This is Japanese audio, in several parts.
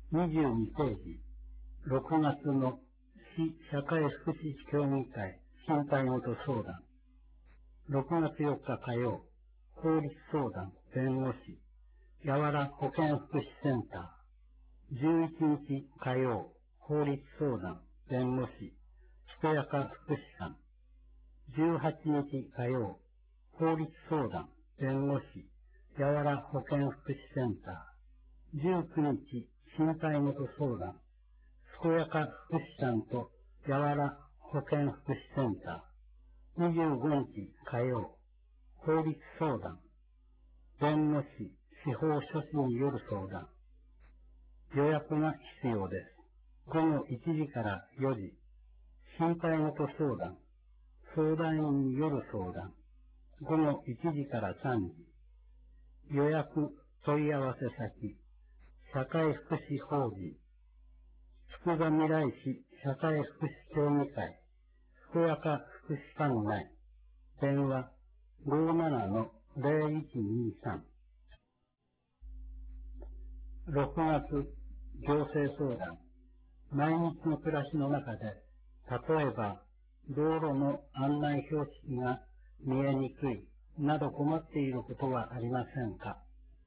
22ページ、6月の市社会福祉協議会心配ごと相談。6月4日火曜、法律相談弁護士、やわら保健福祉センター。11日火曜、法律相談弁護士、つとやか福祉官。18日火曜、法律相談弁護士、やわら保健福祉センター。19日、心配ごと相談、つとやか福祉官とやわら保健福祉センター。25日火曜、法律相談、弁護士、司法書士による相談。予約が必要です。午後1時から4時、心配ごと相談、相談員による相談。午後1時から3時、予約問い合わせ先、社会福祉法人、つくばみらい市社会福祉協議会、つとやか福祉館内、電話 57-0123。6月、行政相談。毎日の暮らしの中で、例えば、道路の案内標識が見えにくい、など困っていることはありませんか？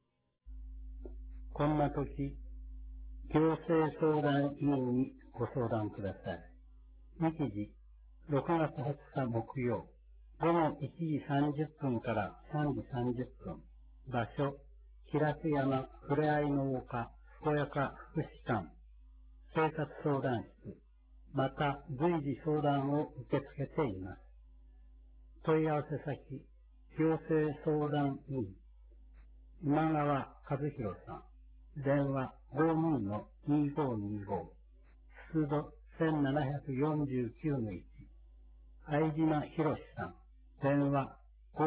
こんな時、行政相談委員にご相談ください。日時、6月20日木曜、午後1時30分から3時30分。場所、平津山ふれあいの丘、つとやか福祉館、生活相談室、また随時相談を受け付けています。問い合わせ先、行政相談委員、今川和弘さん、電話 52-2525、出土1749-1、相島博さん、電話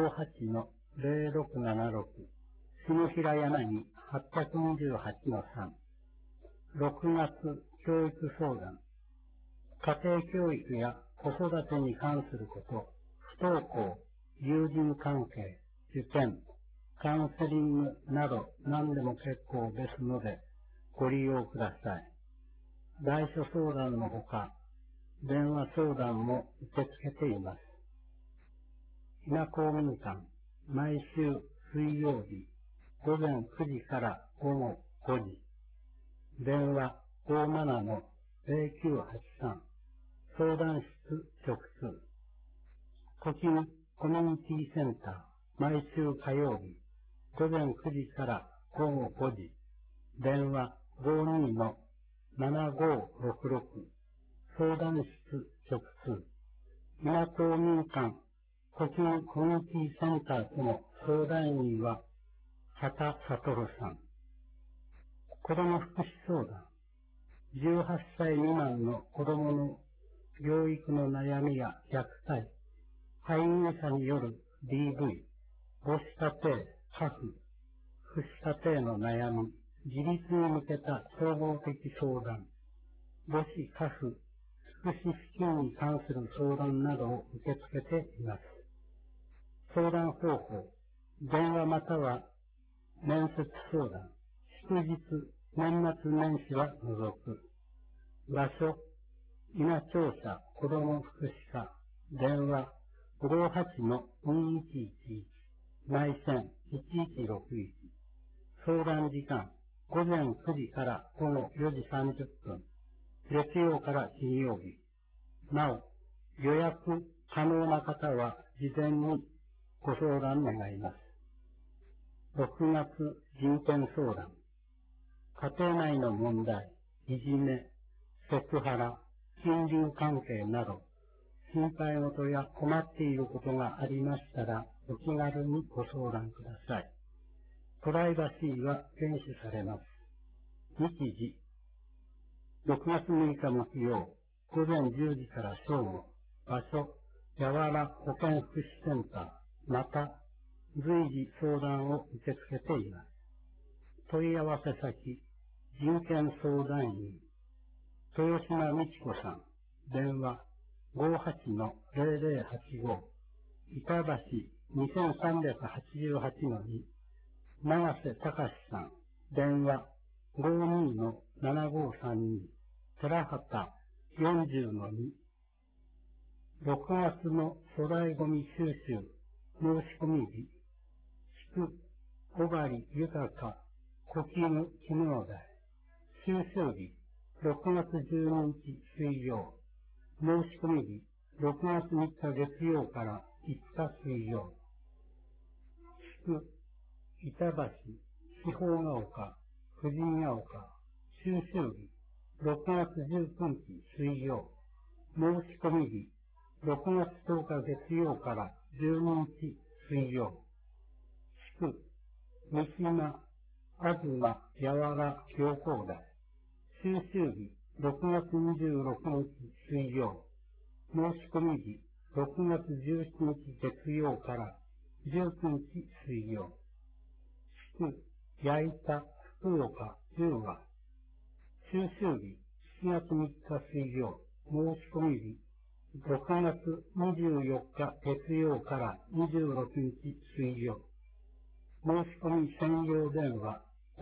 58-0676、下平柳828-3、6月教育相談、家庭教育や子育てに関すること、不登校、友人関係、受験、カウンセリングなど何でも結構ですのでご利用ください。来所相談のほか、電話相談も受け付けています。ひな公民館、毎週水曜日、午前9時から午後5時、電話 57-0983、相談室直通。栃木コミュニティセンター、毎週火曜日、午前9時から午後5時、電話 52-7566、相談室直通。稲公民館、栃木コミュニティセンターとの相談員は、畑悟さん。子ども福祉相談。18歳未満の子どもの養育の悩みや虐待、配偶者による DV、母子家庭、家父、父子家庭の悩み、自立に向けた総合的相談、母子家父、福祉支給に関する相談などを受け付けています。相談方法、電話または面接相談、祝日、年末年始は除く。場所、稲庁舎子ども福祉課、電話 58-2111、内線1161。相談時間、午前9時から午後4時30分、月曜から金曜日。なお、予約可能な方は事前にご相談願います。6月人権相談。家庭内の問題、いじめ、セクハラ、金融関係など、心配事や困っていることがありましたら、お気軽にご相談ください。プライバシーは厳守されます。日時、6月6日木曜、午前10時から正午、場所、やわら保健福祉センター、また、随時相談を受け付けています。問い合わせ先、人権相談員、豊島美智子さん、電話 58-0085、板橋2388-2、長瀬隆さん、電話 52-7532、寺畑40-2、6月の粗大ゴミ収集申し込み日、祝、小針豊、小絹着物代、収集日、6月12日水曜、申し込み日、6月3日月曜から5日水曜、祝、板橋、四方ヶ丘、婦人ヶ丘、収集日、6月19日水曜、申し込み日、6月10日月曜から12日水曜、祝、三島、東、柔行幸台、収集日、6月26日水曜、申し込み日、6月17日月曜から19日水曜、祝、矢板、福岡、10話、収集日、7月3日水曜、申し込み日、6月24日月曜から26日水曜、申し込み専用電話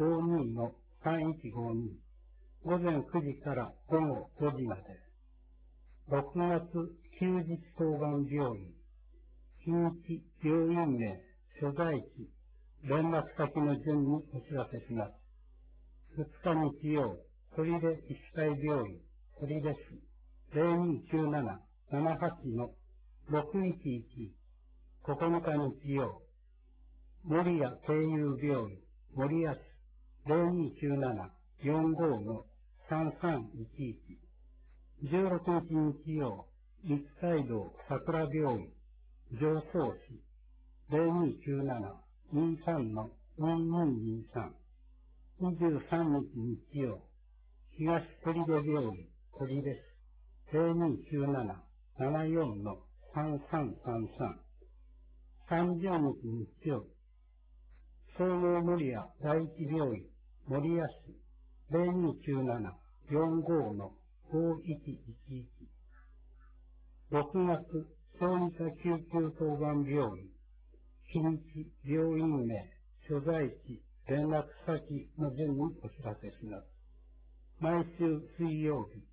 52-3152、午前9時から午後5時まで、6月休日当番病院、日にち、病院名、所在地、連絡先の順にお知らせします。2日日曜、取手医師会病院、取手市、0297-78-611、9日日曜、守谷経由病院、守谷市、0297-45-3311、16日日曜、立海道桜病院、常総市、0297-23-2223、23日日曜、東取手病院、取手市、0297-74-3333、30日日曜、総合守谷第一病院、守谷市、0297-45-5111、6月、小児科救急当番病院、日にち、病院名、所在地、連絡先の順にお知らせします。毎週水曜日、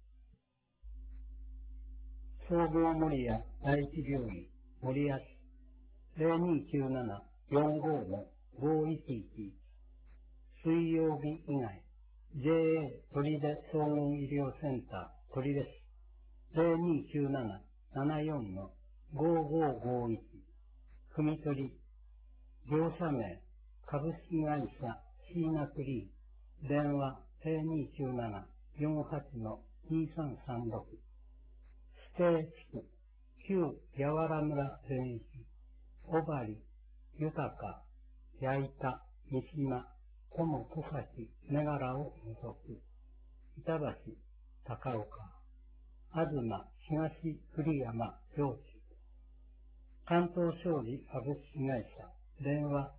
総合守谷第一病院、守谷市、0297-45-5111、水曜日以外、JA 取手総合医療センター、取手市、0297-74-5551、組み取り、業者名、株式会社シーナクリー、電話0297-48-2336、指定地区、旧八原村全域、小針、豊、矢板、三島、友戸崎、根柄を除く、板橋、高岡、東、東栗山、上智、関東商事株式会社、電話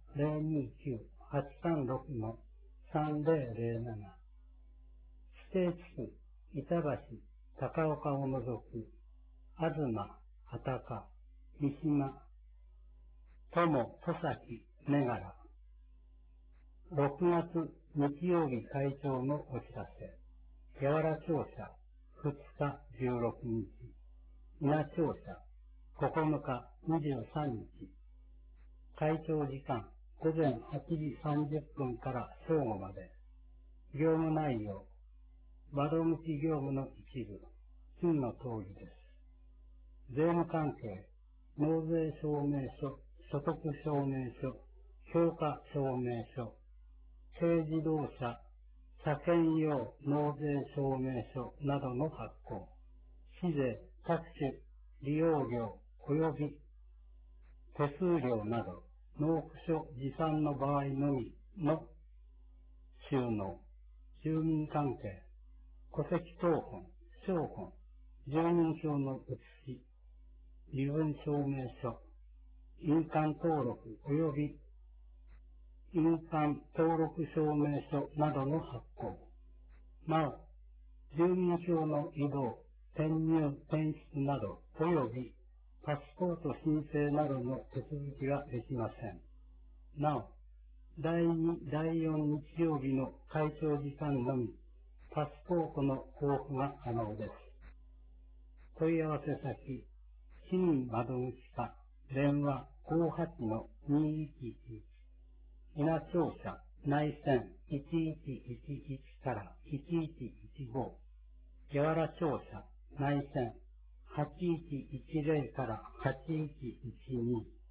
029-836-3007、指定地区、板橋、高岡を除く、東、畑、三島、友、戸崎、根柄。6月日曜日会長のお知らせ。八原庁舎、2日16日。伊那庁舎、9日23日。会長時間、午前8時30分から正午まで。業務内容、窓口業務の一部、次の通りです。税務関係、納税証明書、所得証明書、評価証明書、軽自動車、車検用納税証明書などの発行、市税、各種利用料及び手数料など、納付書持参の場合のみの収納、住民関係、戸籍謄本、証本、住民票の写し、身分証明書、印鑑登録及び印鑑登録証明書などの発行。なお、住民票の移動、転入、転出など、及びパスポート申請などの手続きはできません。なお、 第2、第4日曜日の会長時間のみ、パスポートの交付が可能です。問い合わせ先、市民窓口課、電話58-2111、稲庁舎、内線1111から1115、八原庁舎、内線8110から8112、